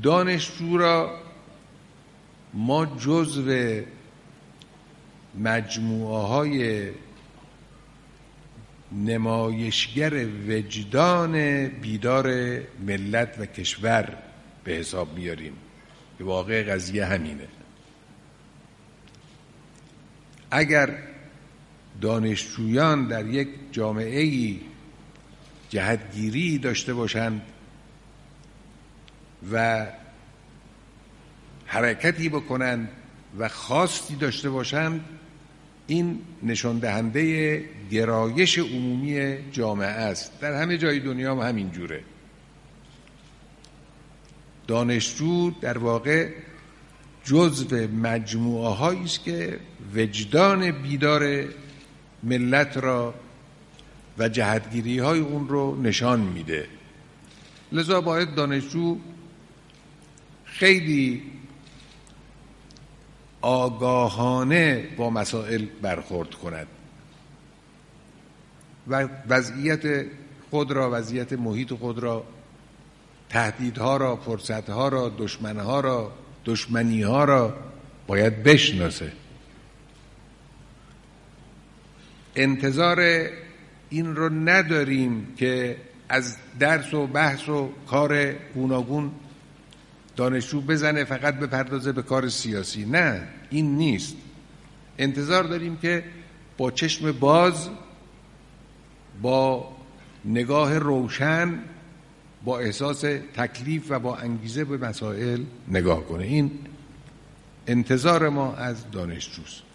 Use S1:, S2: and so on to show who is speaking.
S1: دانشجو را ما جزو مجموعه‌های نمایشگر وجدان بیدار ملت و کشور به حساب میاریم. به واقع قضیه همینه. اگر دانشجویان در یک جامعه‌ای جهتگیری داشته باشند و حرکتی بکنند و خواستی داشته باشند، این نشان دهنده گرایش عمومی جامعه است. در همه جای دنیا هم همین جوره. دانشجو در واقع جزو مجموعه هایی است که وجدان بیدار ملت را و جهتگیری های اون رو نشان میده. لذا باید دانشجو خیلی آگاهانه با مسائل برخورد کند و وضعیت خود را، وضعیت محیط خود را، تهدیدها را، فرصتها را، دشمنها را، دشمنیها را باید بشناسه. انتظار این رو نداریم که از درس و بحث و کار گوناگون دانشجو بزنه فقط بپردازه به کار سیاسی. نه، این نیست. انتظار داریم که با چشم باز، با نگاه روشن، با احساس تکلیف و با انگیزه به مسائل نگاه کنه. این انتظار ما از دانشجوست.